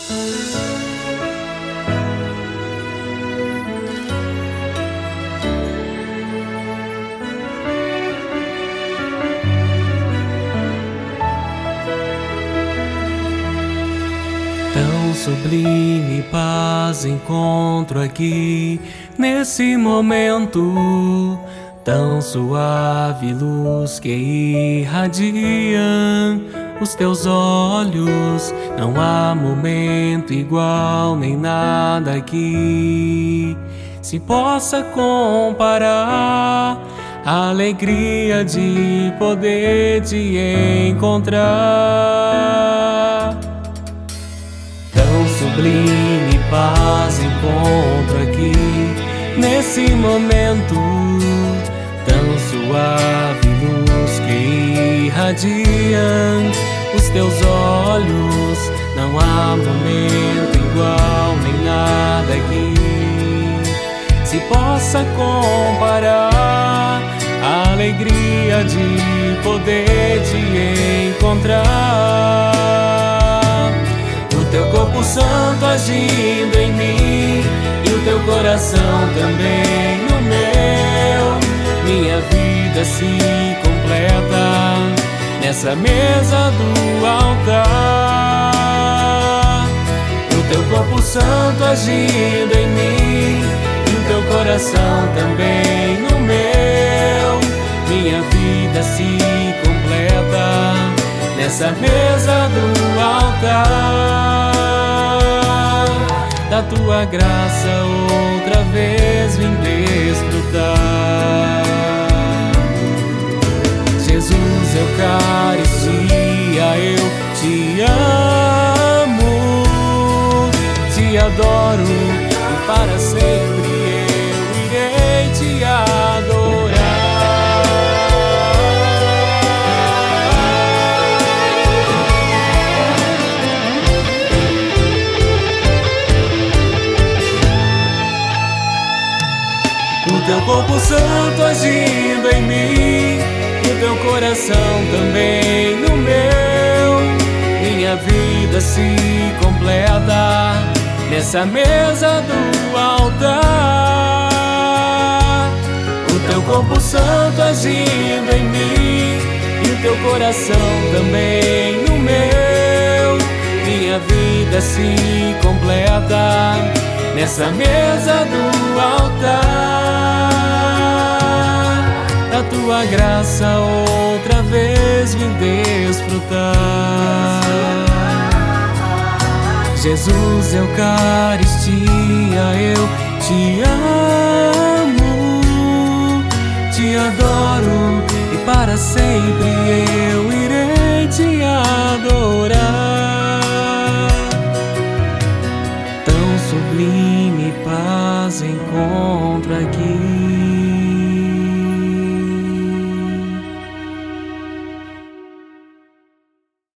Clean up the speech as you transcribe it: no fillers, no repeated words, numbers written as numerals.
Tão sublime paz encontro aqui nesse momento, tão suave luz que irradia os teus olhos. Não há momento igual nem nada aqui se possa comparar a alegria de poder te encontrar. Tão sublime paz encontro aqui nesse momento, tão suave luz que irradia os teus olhos. Não há momento igual nem nada aqui se possa comparar a alegria de poder te encontrar. O teu corpo santo agindo em mim e o teu coração também no meu. Minha vida se completa nessa mesa do altar. O teu corpo santo agindo em mim e o teu coração também no meu. Minha vida se completa nessa mesa do altar. Da tua graça outra vez vim desfrutar. Jesus, Eucaristia, eu te amo, te adoro e para sempre eu irei te adorar. O teu corpo santo agindo em mim e o teu coração também no meu. Minha vida se completa nessa mesa do altar. O teu corpo santo agindo em mim e o teu coração também no meu. Minha vida se completa nessa mesa do altar. Da tua graça outra vez vim desfrutar. Jesus, Eucaristia, eu te amo, te adoro e para sempre eu irei te adorar. Tão sublime paz encontro aqui